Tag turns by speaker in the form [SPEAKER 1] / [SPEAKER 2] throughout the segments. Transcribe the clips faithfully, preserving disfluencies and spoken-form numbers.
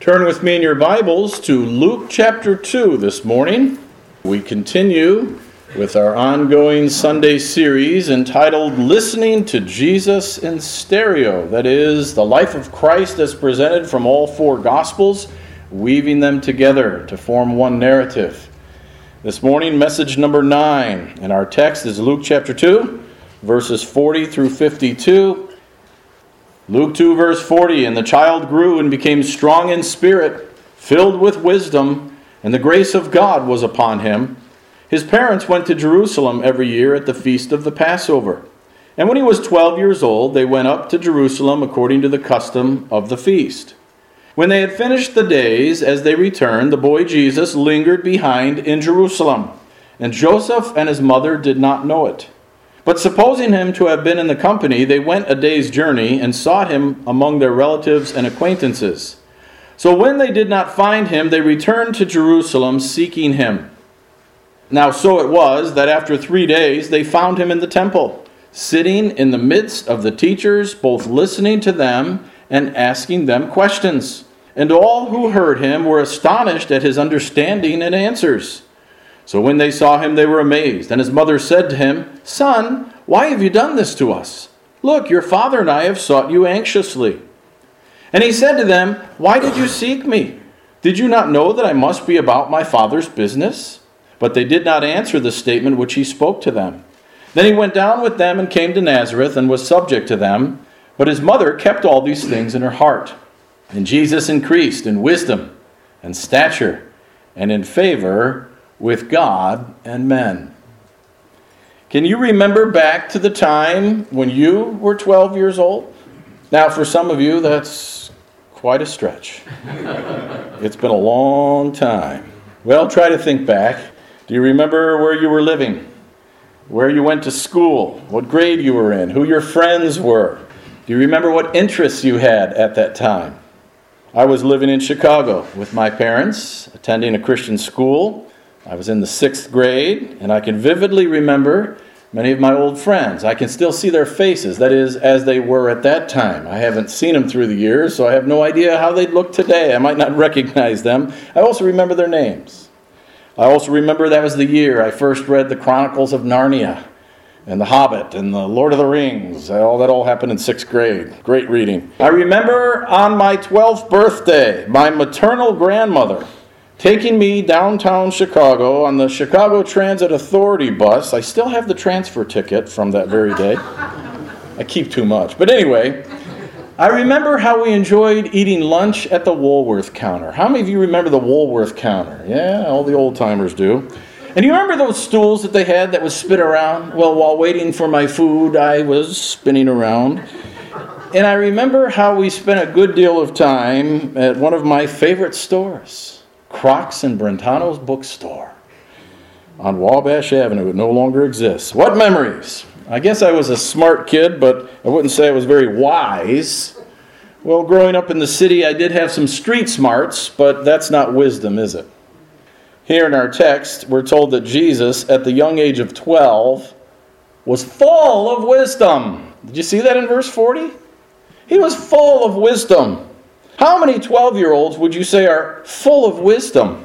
[SPEAKER 1] Turn with me in your Bibles to Luke chapter two this morning. We continue with our ongoing Sunday series entitled Listening to Jesus in Stereo. That is, the life of Christ as presented from all four Gospels, weaving them together to form one narrative. This morning, message number nine, and our text is Luke chapter two, verses forty through fifty-two. Luke two, verse forty, And the child grew and became strong in spirit, filled with wisdom, and the grace of God was upon him. His parents went to Jerusalem every year at the feast of the Passover. And when he was twelve years old, they went up to Jerusalem according to the custom of the feast. When they had finished the days, as they returned, the boy Jesus lingered behind in Jerusalem, and Joseph and his mother did not know it. But supposing him to have been in the company, they went a day's journey and sought him among their relatives and acquaintances. So when they did not find him, they returned to Jerusalem seeking him. Now so it was that after three days they found him in the temple, sitting in the midst of the teachers, both listening to them and asking them questions. And all who heard him were astonished at his understanding and answers. So when they saw him, they were amazed. And his mother said to him, Son, why have you done this to us? Look, your father and I have sought you anxiously. And he said to them, Why did you seek me? Did you not know that I must be about my father's business? But they did not answer the statement which he spoke to them. Then he went down with them and came to Nazareth and was subject to them. But his mother kept all these things in her heart. And Jesus increased in wisdom and stature and in favor with God and men. Can you remember back to the time when you were twelve years old? Now, for some of you, that's quite a stretch. It's been a long time. Well, try to think back. Do you remember where you were living? Where you went to school? What grade you were in? Who your friends were? Do you remember what interests you had at that time? I was living in Chicago with my parents, attending a Christian school. I was in the sixth grade, and I can vividly remember many of my old friends. I can still see their faces, that is, as they were at that time. I haven't seen them through the years, so I have no idea how they'd look today. I might not recognize them. I also remember their names. I also remember that was the year I first read the Chronicles of Narnia, and The Hobbit, and The Lord of the Rings. All that all happened in sixth grade. Great reading. I remember on my twelfth birthday, my maternal grandmother taking me downtown Chicago on the Chicago Transit Authority bus. I still have the transfer ticket from that very day. I keep too much. But anyway, I remember how we enjoyed eating lunch at the Woolworth counter. How many of you remember the Woolworth counter? Yeah, all the old-timers do. And you remember those stools that they had that would spin around? Well, while waiting for my food, I was spinning around. And I remember how we spent a good deal of time at one of my favorite stores, Crocs and Brentano's bookstore on Wabash Avenue. It no longer exists. What memories? I guess I was a smart kid, but I wouldn't say I was very wise. Well, growing up in the city, I did have some street smarts, but that's not wisdom, is it? Here in our text, we're told that Jesus, at the young age of twelve, was full of wisdom. Did you see that in verse forty? He was full of wisdom. How many twelve-year-olds would you say are full of wisdom?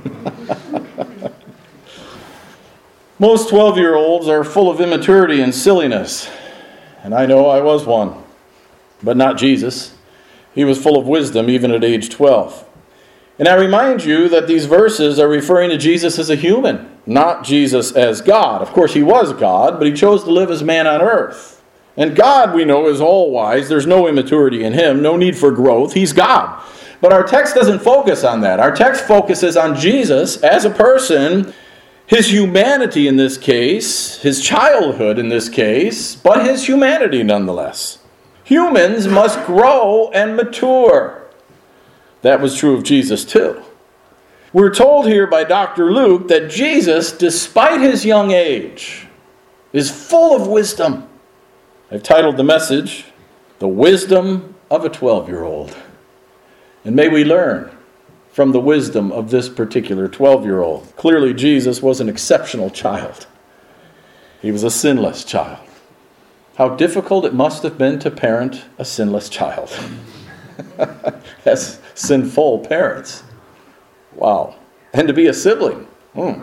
[SPEAKER 1] Most twelve-year-olds are full of immaturity and silliness. And I know I was one. But not Jesus. He was full of wisdom even at age twelve. And I remind you that these verses are referring to Jesus as a human, not Jesus as God. Of course, he was God, but he chose to live as man on earth. And God, we know, is all-wise. There's no immaturity in him, no need for growth. He's God. But our text doesn't focus on that. Our text focuses on Jesus as a person, his humanity in this case, his childhood in this case, but his humanity nonetheless. Humans must grow and mature. That was true of Jesus too. We're told here by Doctor Luke that Jesus, despite his young age, is full of wisdom. I've titled the message, The Wisdom of a twelve-Year-Old. And may we learn from the wisdom of this particular twelve-year-old. Clearly, Jesus was an exceptional child. He was a sinless child. How difficult it must have been to parent a sinless child. as sinful parents. Wow. And to be a sibling. Hmm.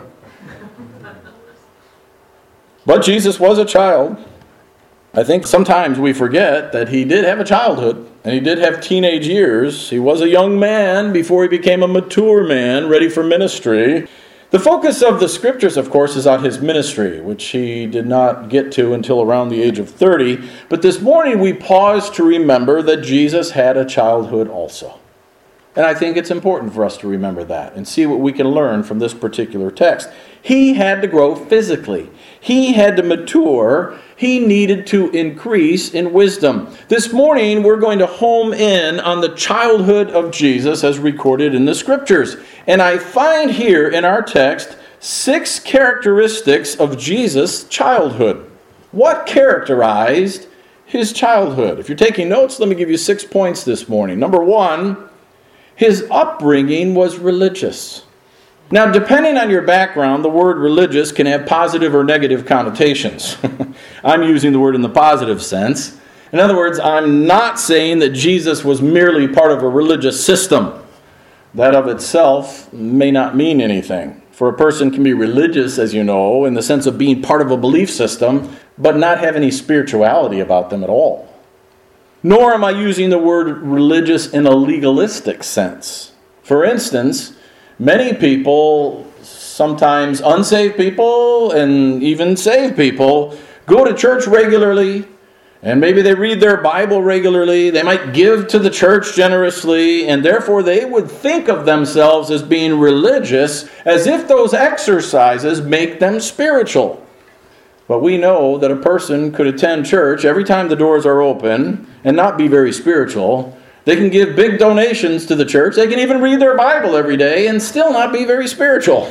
[SPEAKER 1] But Jesus was a child. I think sometimes we forget that he did have a childhood, and he did have teenage years. He was a young man before he became a mature man, ready for ministry. The focus of the scriptures, of course, is on his ministry, which he did not get to until around the age of thirty. But this morning we pause to remember that Jesus had a childhood also. And I think it's important for us to remember that and see what we can learn from this particular text. He had to grow physically. He had to mature. He needed to increase in wisdom. This morning, we're going to home in on the childhood of Jesus as recorded in the Scriptures. And I find here in our text six characteristics of Jesus' childhood. What characterized his childhood? If you're taking notes, let me give you six points this morning. Number one, his upbringing was religious. Now, depending on your background, the word religious can have positive or negative connotations. I'm using the word in the positive sense. In other words, I'm not saying that Jesus was merely part of a religious system. That of itself may not mean anything. For a person can be religious, as you know, in the sense of being part of a belief system, but not have any spirituality about them at all. Nor am I using the word religious in a legalistic sense. For instance, many people, sometimes unsaved people and even saved people, go to church regularly, and maybe they read their Bible regularly. They might give to the church generously, and therefore they would think of themselves as being religious, as if those exercises make them spiritual. But we know that a person could attend church every time the doors are open and not be very spiritual. They can give big donations to the church. They can even read their Bible every day and still not be very spiritual.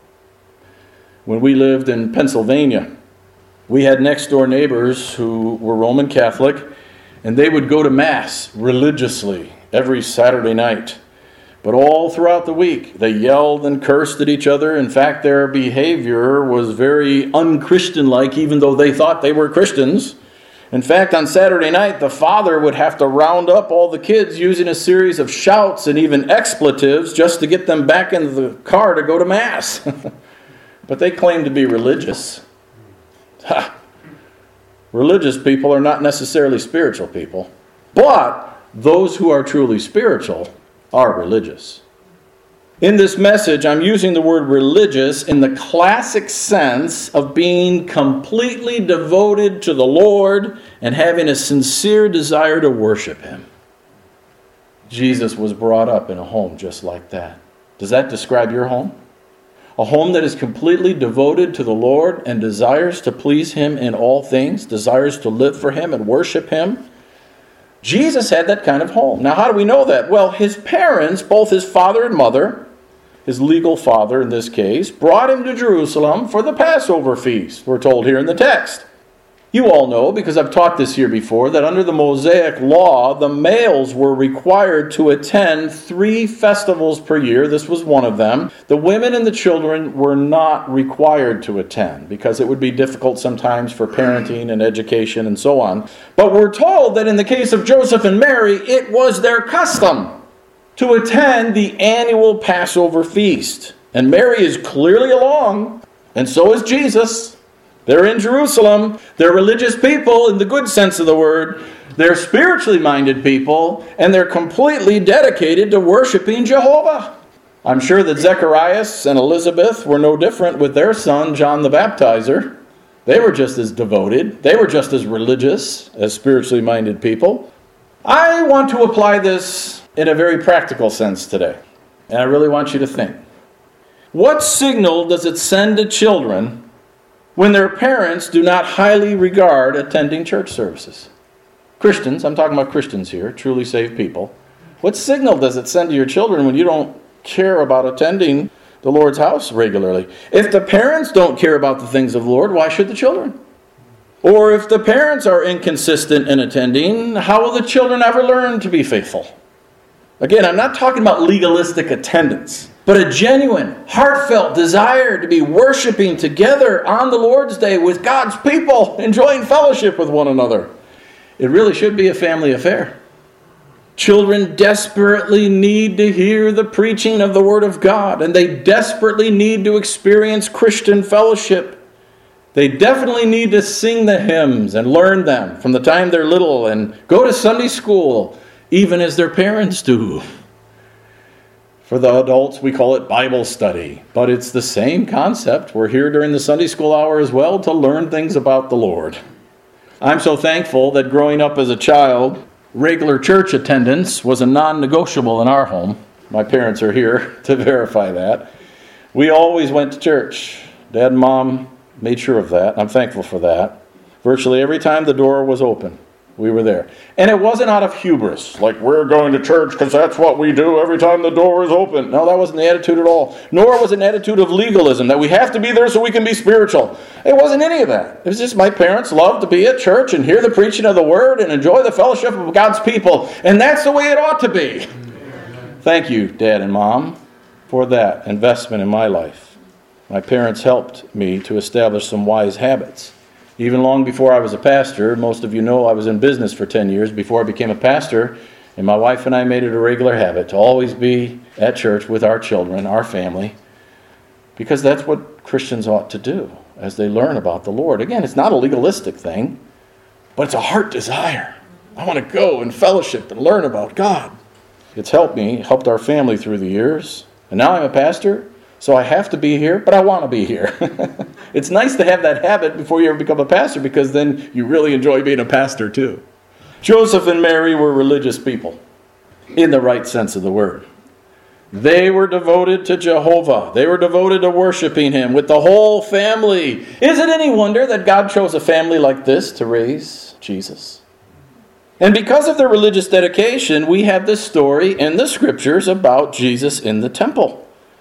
[SPEAKER 1] When we lived in Pennsylvania, we had next door neighbors who were Roman Catholic, and they would go to Mass religiously every Saturday night. But all throughout the week, they yelled and cursed at each other. In fact, their behavior was very un-Christian-like, even though they thought they were Christians. In fact, on Saturday night, the father would have to round up all the kids using a series of shouts and even expletives just to get them back into the car to go to Mass. But they claimed to be religious. Ha! Religious people are not necessarily spiritual people. But those who are truly spiritual are religious. In this message, I'm using the word religious in the classic sense of being completely devoted to the Lord and having a sincere desire to worship Him. Jesus was brought up in a home just like that. Does that describe your home? A home that is completely devoted to the Lord and desires to please Him in all things, desires to live for Him and worship Him? Jesus had that kind of home. Now, how do we know that? Well, his parents, both his father and mother, his legal father in this case, brought him to Jerusalem for the Passover feast, we're told here in the text. You all know, because I've taught this here before, that under the Mosaic law, the males were required to attend three festivals per year. This was one of them. The women and the children were not required to attend because it would be difficult sometimes for parenting and education and so on. But we're told that in the case of Joseph and Mary, it was their custom to attend the annual Passover feast. And Mary is clearly along, and so is Jesus. They're in Jerusalem. They're religious people in the good sense of the word. They're spiritually minded people, and they're completely dedicated to worshiping Jehovah. I'm sure that Zacharias and Elizabeth were no different with their son, John the Baptizer. They were just as devoted. They were just as religious as spiritually minded people. I want to apply this in a very practical sense today, and I really want you to think. What signal does it send to children when their parents do not highly regard attending church services? Christians, I'm talking about Christians here, truly saved people. What signal does it send to your children when you don't care about attending the Lord's house regularly? If the parents don't care about the things of the Lord, why should the children? Or if the parents are inconsistent in attending, how will the children ever learn to be faithful? Again, I'm not talking about legalistic attendance, but a genuine, heartfelt desire to be worshiping together on the Lord's Day with God's people, enjoying fellowship with one another. It really should be a family affair. Children desperately need to hear the preaching of the Word of God, and they desperately need to experience Christian fellowship. They definitely need to sing the hymns and learn them from the time they're little and go to Sunday school, even as their parents do. For the adults, we call it Bible study, but it's the same concept. We're here during the Sunday school hour as well to learn things about the Lord. I'm so thankful that growing up as a child, regular church attendance was a non-negotiable in our home. My parents are here to verify that. We always went to church. Dad and Mom made sure of that. I'm thankful for that. Virtually every time the door was open, we were there. And it wasn't out of hubris, like we're going to church because that's what we do every time the door is open. No, that wasn't the attitude at all. Nor was it an attitude of legalism, that we have to be there so we can be spiritual. It wasn't any of that. It was just my parents loved to be at church and hear the preaching of the Word and enjoy the fellowship of God's people. And that's the way it ought to be. Thank you, Dad and Mom, for that investment in my life. My parents helped me to establish some wise habits. Even long before I was a pastor, most of you know I was in business for ten years before I became a pastor, and my wife and I made it a regular habit to always be at church with our children, our family, because that's what Christians ought to do as they learn about the Lord. Again, it's not a legalistic thing, but it's a heart desire. I want to go and fellowship and learn about God. It's helped me, helped our family through the years, and now I'm a pastor, so I have to be here, but I want to be here. It's nice to have that habit before you ever become a pastor, because then you really enjoy being a pastor too. Joseph and Mary were religious people, in the right sense of the word. They were devoted to Jehovah. They were devoted to worshiping Him with the whole family. Is it any wonder that God chose a family like this to raise Jesus? And because of their religious dedication, we have this story in the Scriptures about Jesus in the temple.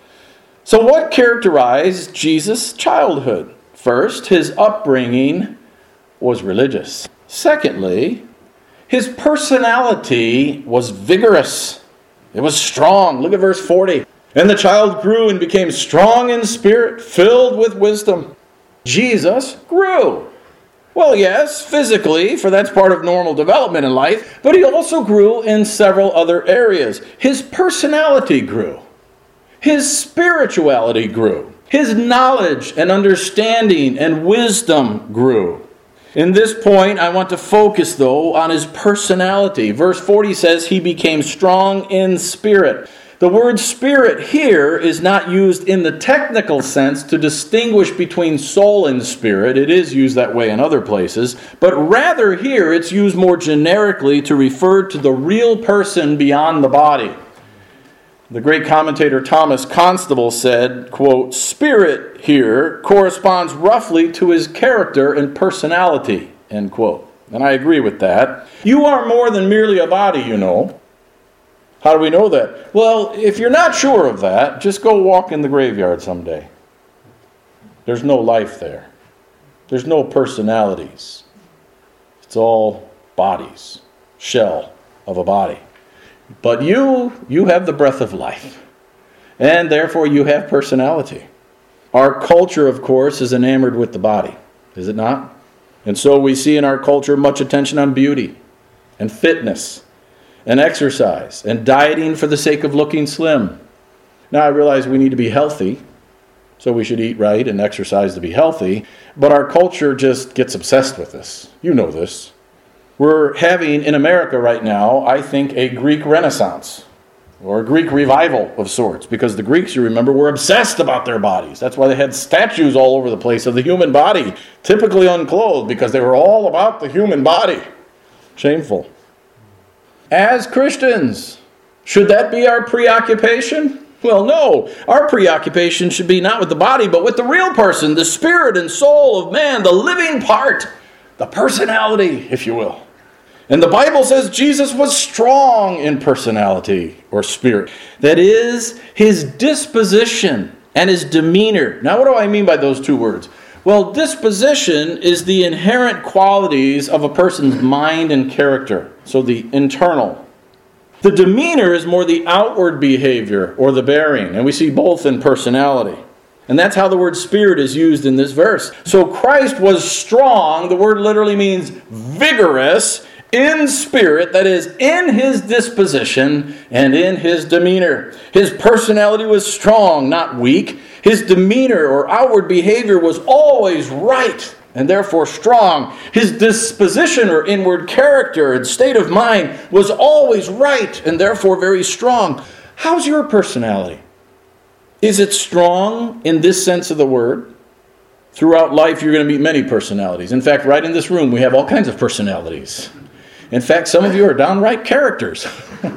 [SPEAKER 1] So what characterized Jesus' childhood? First, his upbringing was religious. Secondly, his personality was vigorous. It was strong. Look at verse forty. And the child grew and became strong in spirit, filled with wisdom. Jesus grew. Well, yes, physically, for that's part of normal development in life, but he also grew in several other areas. His personality grew. His spirituality grew. His knowledge and understanding and wisdom grew. In this point, I want to focus, though, on his personality. Verse forty says he became strong in spirit. The word spirit here is not used in the technical sense to distinguish between soul and spirit. It is used that way in other places. But rather here, it's used more generically to refer to the real person beyond the body. The great commentator Thomas Constable said, quote, "Spirit here corresponds roughly to his character and personality," end quote. And I agree with that. You are more than merely a body, you know. How do we know that? Well, if you're not sure of that, just go walk in the graveyard someday. There's no life there. There's no personalities. It's all bodies, shell of a body. But you, you have the breath of life. And therefore you have personality. Our culture, of course, is enamored with the body. Is it not? And so we see in our culture much attention on beauty and fitness and exercise and dieting for the sake of looking slim. Now I realize we need to be healthy, so we should eat right and exercise to be healthy. But our culture just gets obsessed with this. You know this. We're having in America right now, I think, a Greek Renaissance or a Greek revival of sorts, because the Greeks, you remember, were obsessed about their bodies. That's why they had statues all over the place of the human body, typically unclothed, because they were all about the human body. Shameful. As Christians, should that be our preoccupation? Well, no. Our preoccupation should be not with the body, but with the real person, the spirit and soul of man, the living part, the personality, if you will. And the Bible says Jesus was strong in personality or spirit. That is, his disposition and his demeanor. Now, what do I mean by those two words? Well, disposition is the inherent qualities of a person's mind and character. So the internal. The demeanor is more the outward behavior or the bearing. And we see both in personality. And that's how the word spirit is used in this verse. So Christ was strong. The word literally means vigorous in spirit, that is, in his disposition and in his demeanor. His personality was strong, not weak. His demeanor or outward behavior was always right and therefore strong. His disposition or inward character and state of mind was always right and therefore very strong. How's your personality? Is it strong in this sense of the word? Throughout life, you're going to meet many personalities. In fact, right in this room, we have all kinds of personalities. In fact, some of you are downright characters.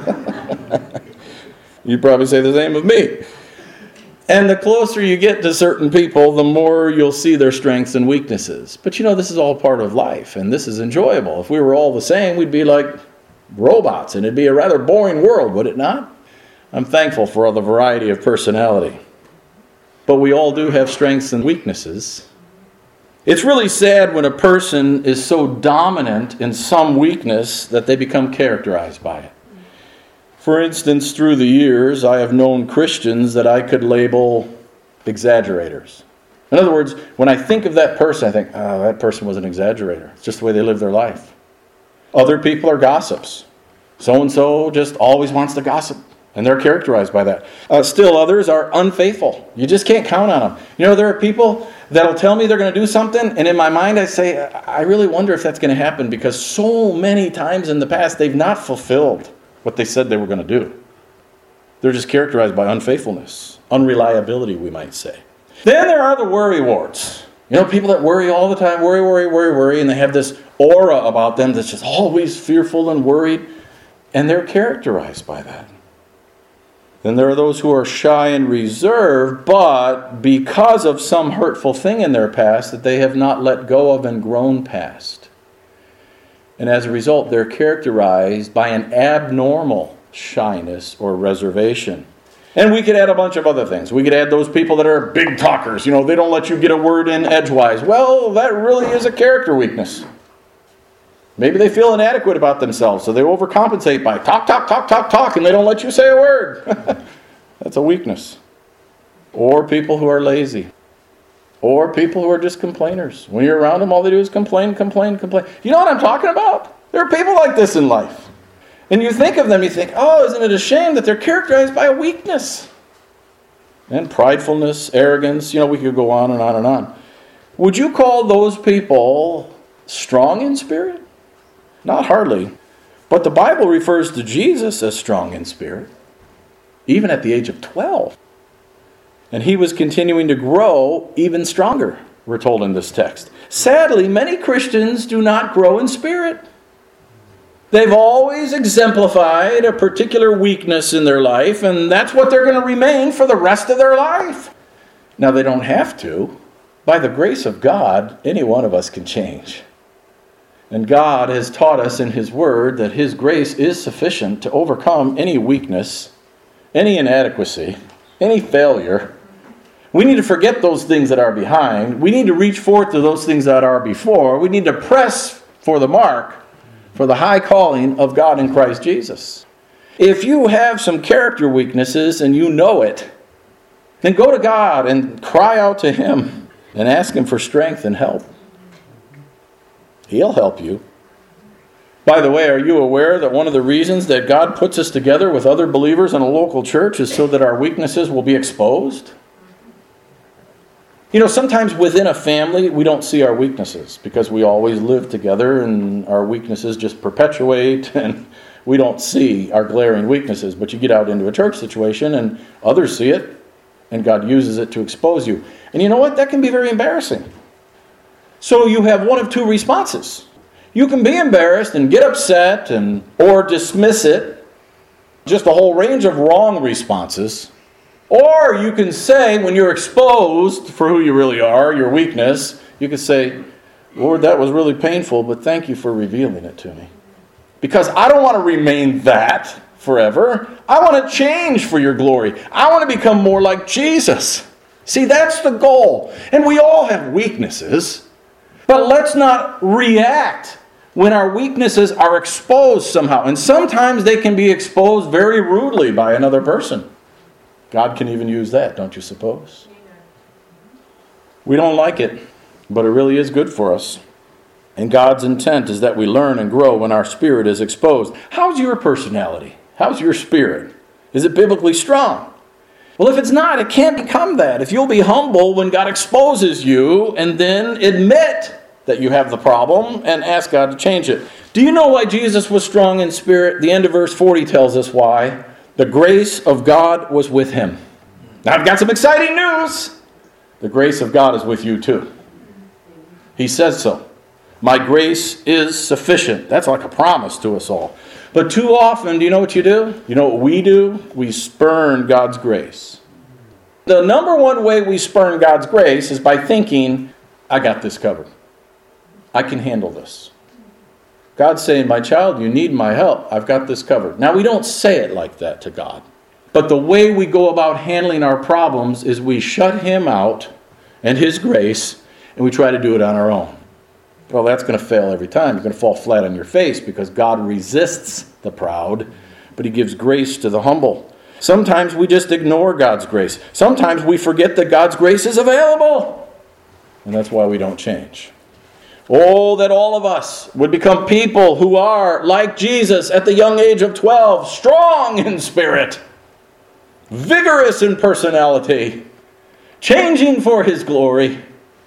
[SPEAKER 1] You'd probably say the same of me. And the closer you get to certain people, the more you'll see their strengths and weaknesses. But you know, this is all part of life, and this is enjoyable. If we were all the same, we'd be like robots, and it'd be a rather boring world, would it not? I'm thankful for all the variety of personality. But we all do have strengths and weaknesses. It's really sad when a person is so dominant in some weakness that they become characterized by it. For instance, through the years, I have known Christians that I could label exaggerators. In other words, when I think of that person, I think, oh, that person was an exaggerator. It's just the way they live their life. Other people are gossips. So-and-so just always wants to gossip, and they're characterized by that. Uh, still others are unfaithful. You just can't count on them. You know, there are people that'll tell me they're going to do something, and in my mind I say, I really wonder if that's going to happen, because so many times in the past they've not fulfilled what they said they were going to do. They're just characterized by unfaithfulness, unreliability, we might say. Then there are the worrywarts. You know, people that worry all the time, worry, worry, worry, worry, and they have this aura about them that's just always fearful and worried, and they're characterized by that. Then there are those who are shy and reserved, but because of some hurtful thing in their past that they have not let go of and grown past. And as a result, they're characterized by an abnormal shyness or reservation. And we could add a bunch of other things. We could add those people that are big talkers. You know, they don't let you get a word in edgewise. Well, that really is a character weakness. Maybe they feel inadequate about themselves, so they overcompensate by talk, talk, talk, talk, talk, and they don't let you say a word. That's a weakness. Or people who are lazy. Or people who are just complainers. When you're around them, all they do is complain, complain, complain. You know what I'm talking about? There are people like this in life. And you think of them, you think, oh, isn't it a shame that they're characterized by a weakness? And pridefulness, arrogance, you know, we could go on and on and on. Would you call those people strong in spirit? Not hardly. But the Bible refers to Jesus as strong in spirit, even at the age of twelve. And he was continuing to grow even stronger, we're told in this text. Sadly, many Christians do not grow in spirit. They've always exemplified a particular weakness in their life, and that's what they're going to remain for the rest of their life. Now, they don't have to. By the grace of God, any one of us can change. And God has taught us in His Word that His grace is sufficient to overcome any weakness, any inadequacy, any failure. We need to forget those things that are behind. We need to reach forth to those things that are before. We need to press for the mark, for the high calling of God in Christ Jesus. If you have some character weaknesses and you know it, then go to God and cry out to Him and ask Him for strength and help. He'll help you. By the way, are you aware that one of the reasons that God puts us together with other believers in a local church is so that our weaknesses will be exposed? You know, sometimes within a family, we don't see our weaknesses because we always live together and our weaknesses just perpetuate and we don't see our glaring weaknesses. But you get out into a church situation and others see it and God uses it to expose you. And you know what? That can be very embarrassing. So you have one of two responses. You can be embarrassed and get upset and or dismiss it. Just a whole range of wrong responses. Or you can say, when you're exposed for who you really are, your weakness, you can say, Lord, that was really painful, but thank you for revealing it to me. Because I don't want to remain that forever. I want to change for your glory. I want to become more like Jesus. See, that's the goal. And we all have weaknesses. But let's not react when our weaknesses are exposed somehow. And sometimes they can be exposed very rudely by another person. God can even use that, don't you suppose? We don't like it, but it really is good for us. And God's intent is that we learn and grow when our spirit is exposed. How's your personality? How's your spirit? Is it biblically strong? Well, if it's not, it can't become that. If you'll be humble when God exposes you and then admit that you have the problem and ask God to change it. Do you know why Jesus was strong in spirit? The end of verse forty tells us why. The grace of God was with him. Now I've got some exciting news. The grace of God is with you too. He says so. My grace is sufficient. That's like a promise to us all. But too often, do you know what you do? You know what we do? We spurn God's grace. The number one way we spurn God's grace is by thinking, I got this covered. I can handle this. God's saying, my child, you need my help. I've got this covered. Now, we don't say it like that to God. But the way we go about handling our problems is we shut him out and his grace, and we try to do it on our own. Well, that's going to fail every time. You're going to fall flat on your face because God resists the proud, but he gives grace to the humble. Sometimes we just ignore God's grace. Sometimes we forget that God's grace is available. And that's why we don't change. Oh, that all of us would become people who are, like Jesus at the young age of twelve, strong in spirit, vigorous in personality, changing for his glory.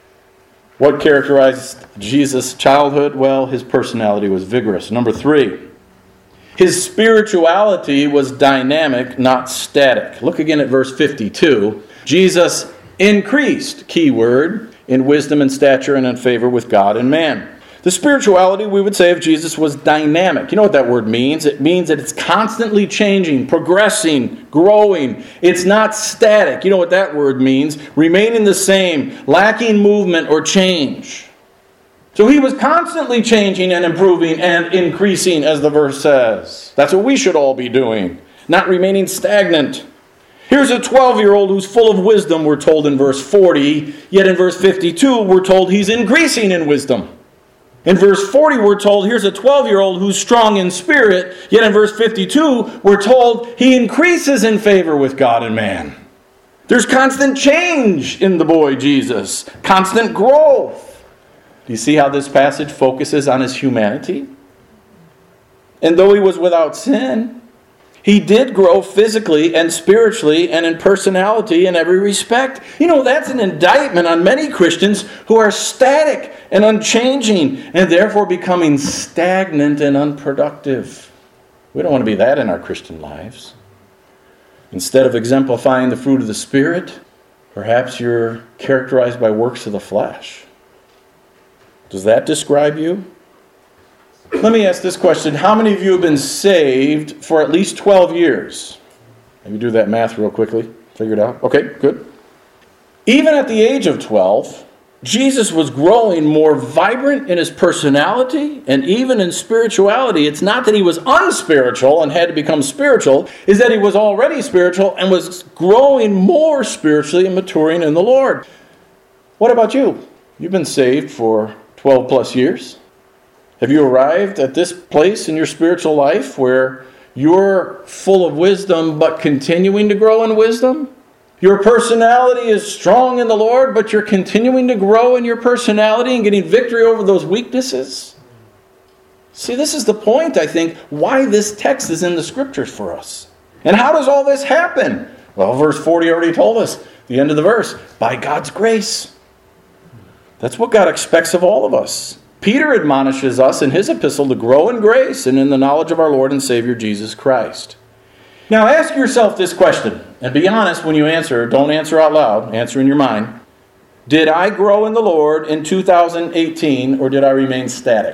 [SPEAKER 1] What characterized Jesus' childhood? Well, his personality was vigorous. Number three, his spirituality was dynamic, not static. Look again at verse fifty-two. Jesus increased, key word, in wisdom and stature and in favor with God and man. The spirituality, we would say, of Jesus was dynamic. You know what that word means? It means that it's constantly changing, progressing, growing. It's not static. You know what that word means? Remaining the same, lacking movement or change. So he was constantly changing and improving and increasing, as the verse says. That's what we should all be doing, not remaining stagnant. Here's a twelve-year-old who's full of wisdom, we're told in verse forty. Yet in verse fifty-two, we're told he's increasing in wisdom. In verse forty, we're told here's a twelve-year-old who's strong in spirit. Yet in verse fifty-two, we're told he increases in favor with God and man. There's constant change in the boy Jesus. Constant growth. Do you see how this passage focuses on his humanity? And though he was without sin, he did grow physically and spiritually and in personality in every respect. You know, that's an indictment on many Christians who are static and unchanging and therefore becoming stagnant and unproductive. We don't want to be that in our Christian lives. Instead of exemplifying the fruit of the Spirit, perhaps you're characterized by works of the flesh. Does that describe you? Let me ask this question. How many of you have been saved for at least twelve years? Maybe do that math real quickly. Figure it out. Okay, good. Even at the age of twelve, Jesus was growing more vibrant in his personality and even in spirituality. It's not that he was unspiritual and had to become spiritual. It's that he was already spiritual and was growing more spiritually and maturing in the Lord. What about you? You've been saved for twelve plus years. Have you arrived at this place in your spiritual life where you're full of wisdom but continuing to grow in wisdom? Your personality is strong in the Lord, but you're continuing to grow in your personality and getting victory over those weaknesses? See, this is the point, I think, why this text is in the Scriptures for us. And how does all this happen? Well, verse forty already told us, the end of the verse, by God's grace. That's what God expects of all of us. Peter admonishes us in his epistle to grow in grace and in the knowledge of our Lord and Savior Jesus Christ. Now ask yourself this question, and be honest when you answer. Don't answer out loud. Answer in your mind. Did I grow in the Lord in two thousand eighteen, or did I remain static?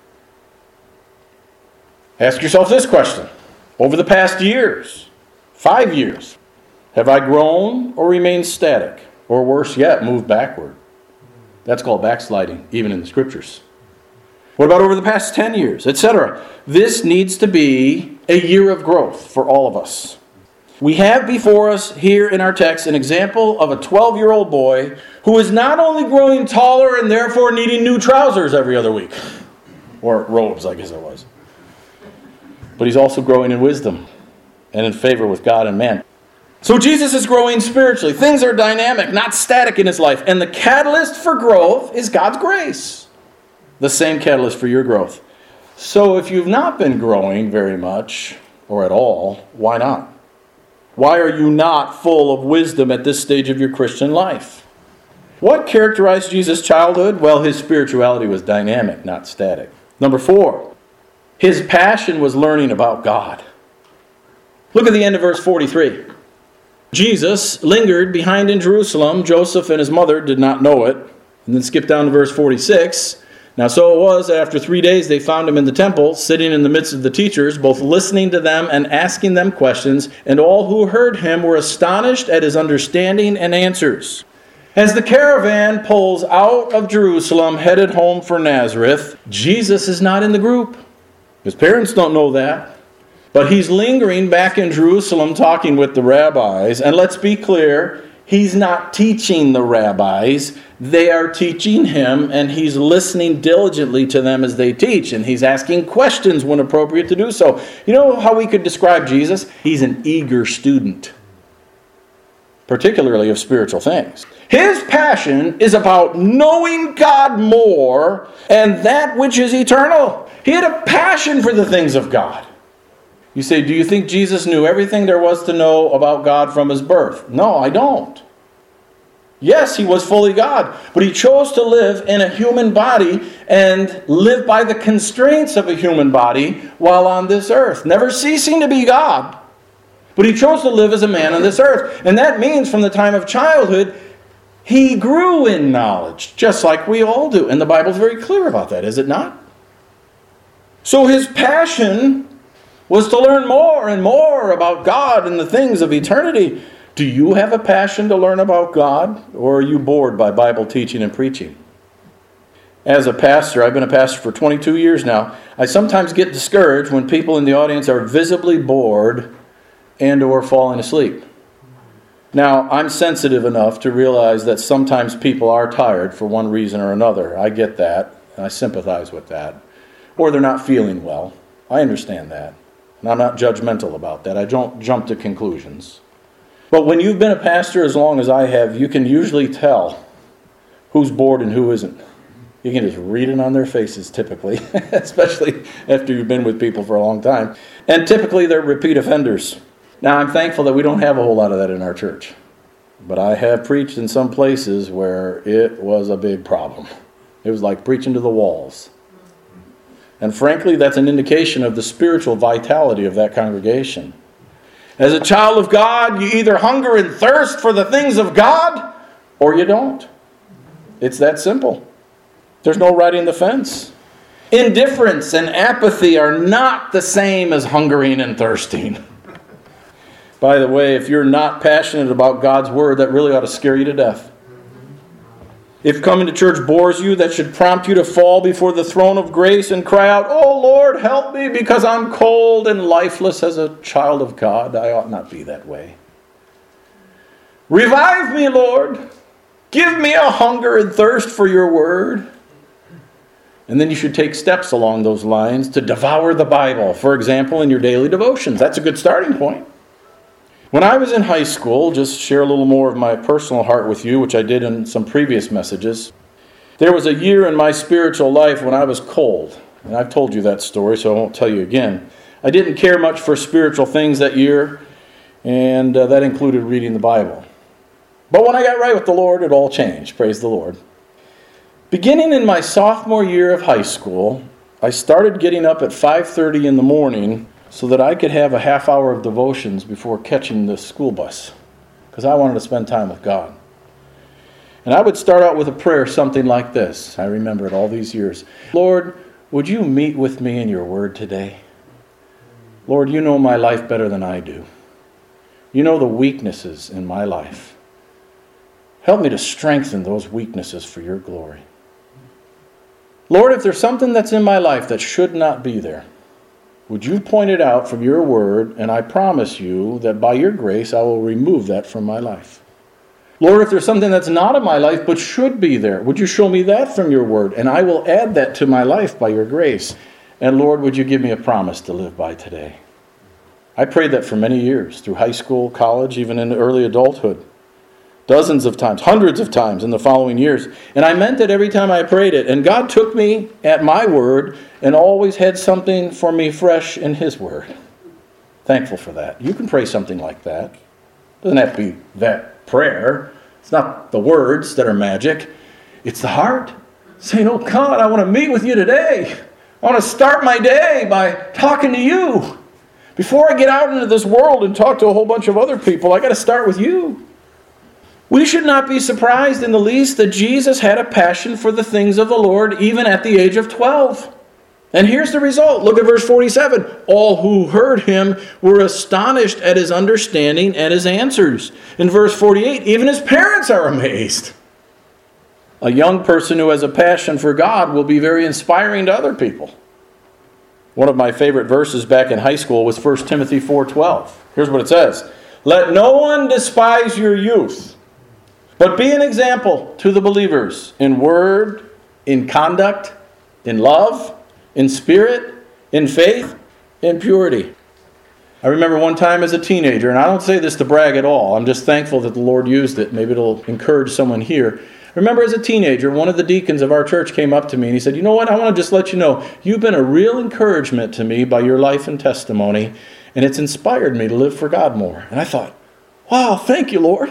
[SPEAKER 1] Ask yourself this question. Over the past years, five years, have I grown or remained static? Or worse yet, moved backward? That's called backsliding, even in the Scriptures. What about over the past ten years, et cetera? This needs to be a year of growth for all of us. We have before us here in our text an example of a twelve-year-old boy who is not only growing taller and therefore needing new trousers every other week, or robes, I guess it was, but he's also growing in wisdom and in favor with God and man. So Jesus is growing spiritually. Things are dynamic, not static in his life. And the catalyst for growth is God's grace. the same catalyst for your growth. So if you've not been growing very much, or at all, why not? Why are you not full of wisdom at this stage of your Christian life? What characterized Jesus' childhood? Well, his spirituality was dynamic, not static. Number four, his passion was learning about God. Look at the end of verse forty-three. Jesus lingered behind in Jerusalem. Joseph and his mother did not know it. And then skip down to verse forty-six. Now so it was, after three days they found him in the temple, sitting in the midst of the teachers, both listening to them and asking them questions. And all who heard him were astonished at his understanding and answers. As the caravan pulls out of Jerusalem, headed home for Nazareth, Jesus is not in the group. His parents don't know that. But he's lingering back in Jerusalem talking with the rabbis. And let's be clear, he's not teaching the rabbis. They are teaching him, and he's listening diligently to them as they teach. And he's asking questions when appropriate to do so. You know how we could describe Jesus? He's an eager student, particularly of spiritual things. His passion is about knowing God more and that which is eternal. He had a passion for the things of God. You say, do you think Jesus knew everything there was to know about God from his birth? No, I don't. Yes, he was fully God, but he chose to live in a human body and live by the constraints of a human body while on this earth, never ceasing to be God. But he chose to live as a man on this earth. And that means from the time of childhood, he grew in knowledge, just like we all do. And the Bible's very clear about that, is it not? So his passion was to learn more and more about God and the things of eternity. Do you have a passion to learn about God, or are you bored by Bible teaching and preaching? As a pastor, I've been a pastor for twenty-two years now, I sometimes get discouraged when people in the audience are visibly bored and or falling asleep. Now, I'm sensitive enough to realize that sometimes people are tired for one reason or another. I get that, and I sympathize with that. Or they're not feeling well. I understand that. And I'm not judgmental about that. I don't jump to conclusions. But when you've been a pastor as long as I have, you can usually tell who's bored and who isn't. You can just read it on their faces typically, especially after you've been with people for a long time. And typically they're repeat offenders. Now, I'm thankful that we don't have a whole lot of that in our church. But I have preached in some places where it was a big problem. It was like preaching to the walls. And frankly, that's an indication of the spiritual vitality of that congregation. As a child of God, you either hunger and thirst for the things of God, or you don't. It's that simple. There's no riding the fence. Indifference and apathy are not the same as hungering and thirsting. By the way, if you're not passionate about God's Word, that really ought to scare you to death. If coming to church bores you, that should prompt you to fall before the throne of grace and cry out, "Oh Lord, help me, because I'm cold and lifeless as a child of God." I ought not be that way. Revive me, Lord. Give me a hunger and thirst for your Word. And then you should take steps along those lines to devour the Bible. For example, in your daily devotions. That's a good starting point. When I was in high school, just share a little more of my personal heart with you, which I did in some previous messages. There was a year in my spiritual life when I was cold. And I've told you that story, so I won't tell you again. I didn't care much for spiritual things that year, and uh, that included reading the Bible. But when I got right with the Lord, it all changed. Praise the Lord. Beginning in my sophomore year of high school, I started getting up at five thirty in the morning so that I could have a half hour of devotions before catching the school bus, because I wanted to spend time with God. And I would start out with a prayer something like this. I remember it all these years. Lord, would you meet with me in your word today? Lord, you know my life better than I do. You know the weaknesses in my life. Help me to strengthen those weaknesses for your glory. Lord, if there's something that's in my life that should not be there, would you point it out from your word, and I promise you that by your grace I will remove that from my life. Lord, if there's something that's not in my life but should be there, would you show me that from your word, and I will add that to my life by your grace. And Lord, would you give me a promise to live by today? I prayed that for many years, through high school, college, even into early adulthood. dozens of times, hundreds of times in the following years. And I meant it every time I prayed it. And God took me at my word and always had something for me fresh in His word. Thankful for that. You can pray something like that. It doesn't have to be that prayer. It's not the words that are magic. It's the heart. Saying, oh God, I want to meet with you today. I want to start my day by talking to you. Before I get out into this world and talk to a whole bunch of other people, I got to start with you. We should not be surprised in the least that Jesus had a passion for the things of the Lord even at the age of twelve. And here's the result. Look at verse forty-seven. All who heard him were astonished at his understanding and his answers. In verse forty-eight, even his parents are amazed. A young person who has a passion for God will be very inspiring to other people. One of my favorite verses back in high school was First Timothy four twelve. Here's what it says. Let no one despise your youth, but be an example to the believers in word, in conduct, in love, in spirit, in faith, in purity. I remember one time as a teenager, and I don't say this to brag at all. I'm just thankful that the Lord used it. Maybe it'll encourage someone here. I remember as a teenager, one of the deacons of our church came up to me and he said, you know what, I want to just let you know, you've been a real encouragement to me by your life and testimony, and it's inspired me to live for God more. And I thought, wow, thank you, Lord.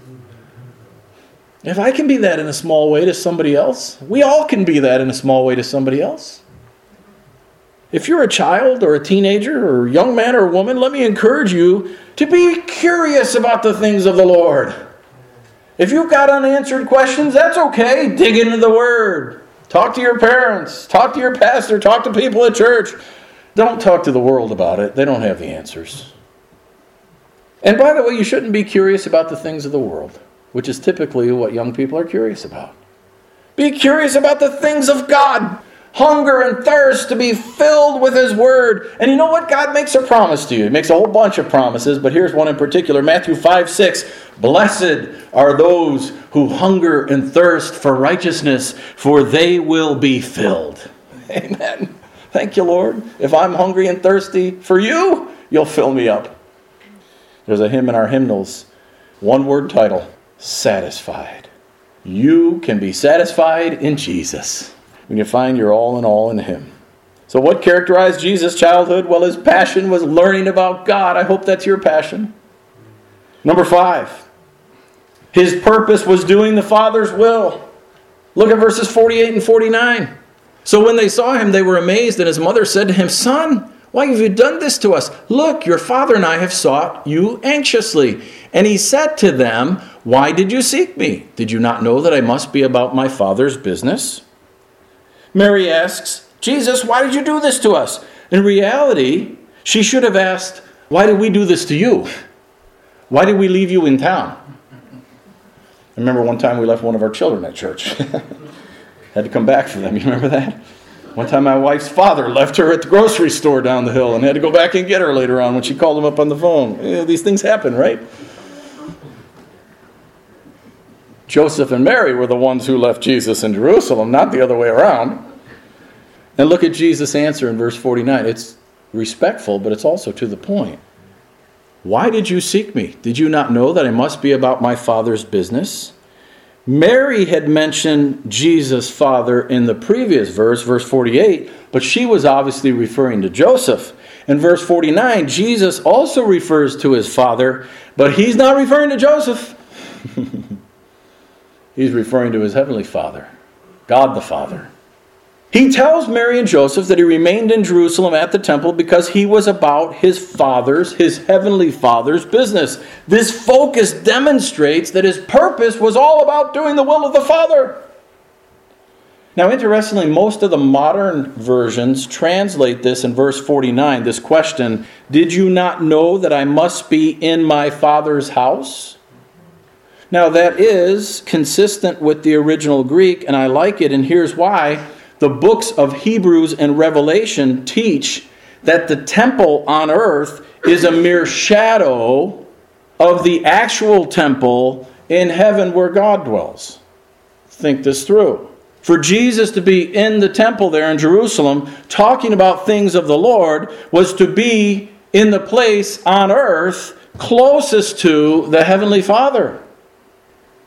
[SPEAKER 1] If I can be that in a small way to somebody else, we all can be that in a small way to somebody else. If you're a child or a teenager or a young man or woman, let me encourage you to be curious about the things of the Lord. If you've got unanswered questions, that's okay. Dig into the Word. Talk to your parents. Talk to your pastor. Talk to people at church. Don't talk to the world about it. They don't have the answers. And by the way, you shouldn't be curious about the things of the world, which is typically what young people are curious about. Be curious about the things of God. Hunger and thirst to be filled with His Word. And you know what? God makes a promise to you. He makes a whole bunch of promises, but here's one in particular. Matthew five six. Blessed are those who hunger and thirst for righteousness, for they will be filled. Amen. Thank you, Lord. If I'm hungry and thirsty for you, you'll fill me up. There's a hymn in our hymnals. One word title. Satisfied. You can be satisfied in Jesus when you find your all in all in Him. So what characterized Jesus' childhood? Well, his passion was learning about God. I hope that's your passion. Number five. His purpose was doing the Father's will. Look at verses forty-eight and forty-nine. So when they saw him, they were amazed, and his mother said to him, Son, why have you done this to us? Look, your father and I have sought you anxiously. And he said to them, Why did you seek me? Did you not know that I must be about my Father's business? Mary asks, Jesus, why did you do this to us? In reality, she should have asked, why did we do this to you? Why did we leave you in town? I remember one time we left one of our children at church. Had to come back for them. You remember that? One time my wife's father left her at the grocery store down the hill and had to go back and get her later on when she called him up on the phone. You know, these things happen, right? Joseph and Mary were the ones who left Jesus in Jerusalem, not the other way around. And look at Jesus' answer in verse forty-nine. It's respectful, but it's also to the point. Why did you seek me? Did you not know that I must be about my Father's business? Mary had mentioned Jesus' father in the previous verse, verse forty-eight, but she was obviously referring to Joseph. In verse forty-nine, Jesus also refers to his father, but he's not referring to Joseph. He's referring to his heavenly Father, God the Father. He tells Mary and Joseph that he remained in Jerusalem at the temple because he was about his Father's, his heavenly Father's business. This focus demonstrates that his purpose was all about doing the will of the Father. Now, interestingly, most of the modern versions translate this in verse forty-nine, this question, did you not know that I must be in my Father's house? Now, that is consistent with the original Greek, and I like it, and here's why. The books of Hebrews and Revelation teach that the temple on earth is a mere shadow of the actual temple in heaven where God dwells. Think this through. For Jesus to be in the temple there in Jerusalem, talking about things of the Lord, was to be in the place on earth closest to the Heavenly Father.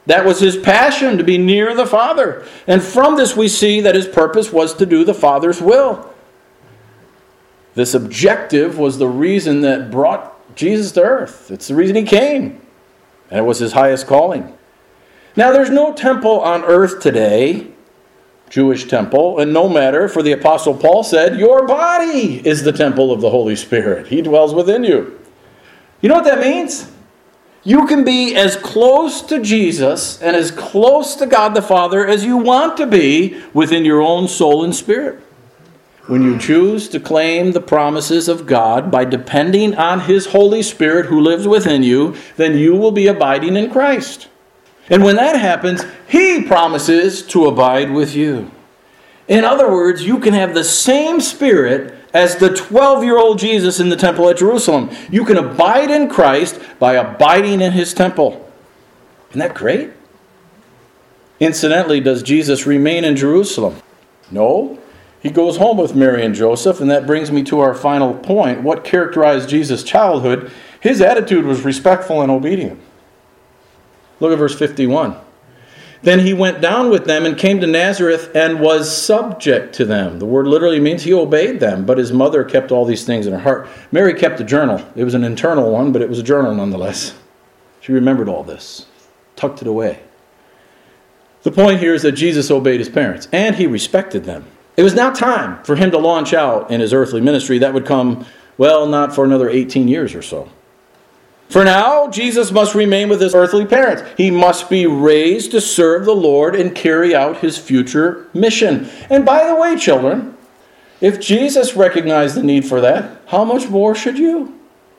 [SPEAKER 1] That was his passion, to be near the Father. And from this we see that his purpose was to do the Father's will. This objective was the reason that brought Jesus to earth. It's the reason he came. And it was his highest calling. Now there's no temple on earth today, Jewish temple, and no matter, for the Apostle Paul said, your body is the temple of the Holy Spirit. He dwells within you. You know what that means? You can be as close to Jesus and as close to God the Father as you want to be within your own soul and spirit. When you choose to claim the promises of God by depending on his Holy Spirit who lives within you, then you will be abiding in Christ. And when that happens, he promises to abide with you. In other words, you can have the same spirit as the twelve-year-old Jesus in the temple at Jerusalem. You can abide in Christ by abiding in his temple. Isn't that great? Incidentally, does Jesus remain in Jerusalem? No. He goes home with Mary and Joseph, and that brings me to our final point. What characterized Jesus' childhood? His attitude was respectful and obedient. Look at verse fifty-one. Then he went down with them and came to Nazareth and was subject to them. The word literally means he obeyed them, but his mother kept all these things in her heart. Mary kept a journal. It was an internal one, but it was a journal nonetheless. She remembered all this, tucked it away. The point here is that Jesus obeyed his parents, and he respected them. It was now time for him to launch out in his earthly ministry. That would come, well, not for another eighteen years or so. For now, Jesus must remain with his earthly parents. He must be raised to serve the Lord and carry out his future mission. And by the way, children, if Jesus recognized the need for that, how much more should you?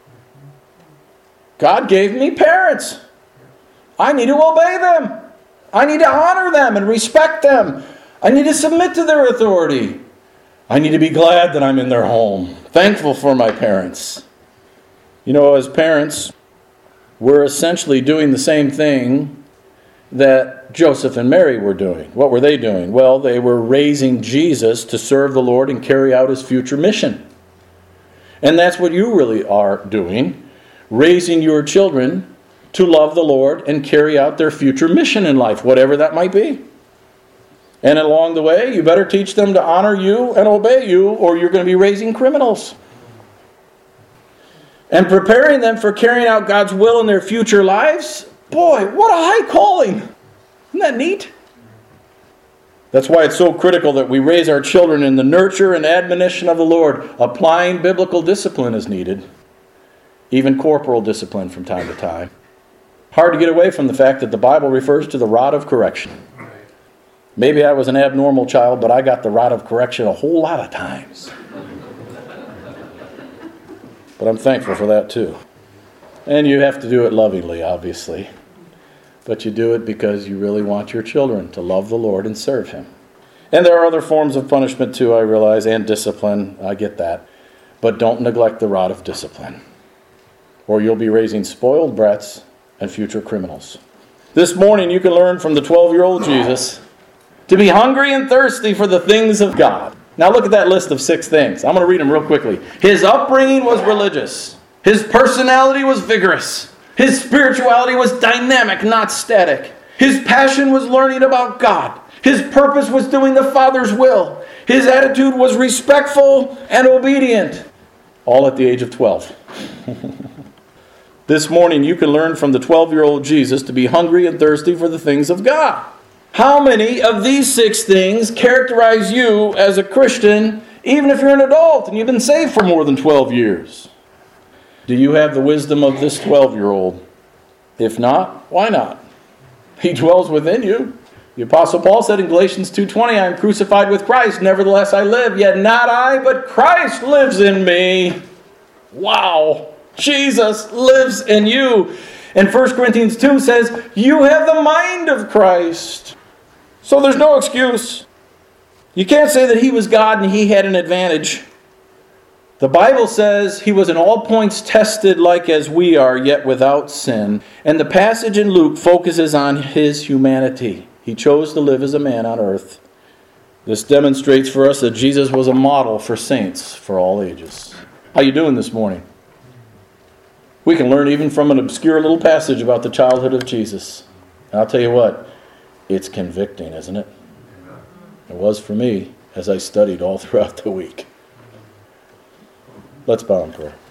[SPEAKER 1] God gave me parents. I need to obey them. I need to honor them and respect them. I need to submit to their authority. I need to be glad that I'm in their home. Thankful for my parents. You know, as parents, we're essentially doing the same thing that Joseph and Mary were doing. What were they doing? Well, they were raising Jesus to serve the Lord and carry out his future mission. And that's what you really are doing, raising your children to love the Lord and carry out their future mission in life, whatever that might be. And along the way, you better teach them to honor you and obey you, or you're going to be raising criminals. And preparing them for carrying out God's will in their future lives. Boy, what a high calling. Isn't that neat? That's why it's so critical that we raise our children in the nurture and admonition of the Lord. Applying biblical discipline is needed. Even corporal discipline from time to time. Hard to get away from the fact that the Bible refers to the rod of correction. Maybe I was an abnormal child, but I got the rod of correction a whole lot of times. But I'm thankful for that too. And you have to do it lovingly, obviously. But you do it because you really want your children to love the Lord and serve him. And there are other forms of punishment too, I realize, and discipline. I get that. But don't neglect the rod of discipline, or you'll be raising spoiled brats and future criminals. This morning you can learn from the twelve-year-old Jesus to be hungry and thirsty for the things of God. Now look at that list of six things. I'm going to read them real quickly. His upbringing was religious. His personality was vigorous. His spirituality was dynamic, not static. His passion was learning about God. His purpose was doing the Father's will. His attitude was respectful and obedient. All at the age of twelve. This morning you can learn from the twelve-year-old Jesus to be hungry and thirsty for the things of God. How many of these six things characterize you as a Christian, even if you're an adult and you've been saved for more than twelve years? Do you have the wisdom of this twelve-year-old? If not, why not? He dwells within you. The Apostle Paul said in Galatians two twenty, I am crucified with Christ, nevertheless I live, yet not I, but Christ lives in me. Wow! Jesus lives in you. And First Corinthians two says, you have the mind of Christ. So there's no excuse. You can't say that he was God and he had an advantage. The Bible says he was in all points tested like as we are, yet without sin. And the passage in Luke focuses on his humanity. He chose to live as a man on earth. This demonstrates for us that Jesus was a model for saints for all ages. How you doing this morning? We can learn even from an obscure little passage about the childhood of Jesus. And I'll tell you what, it's convicting, isn't it? It was for me as I studied all throughout the week. Let's bow in prayer.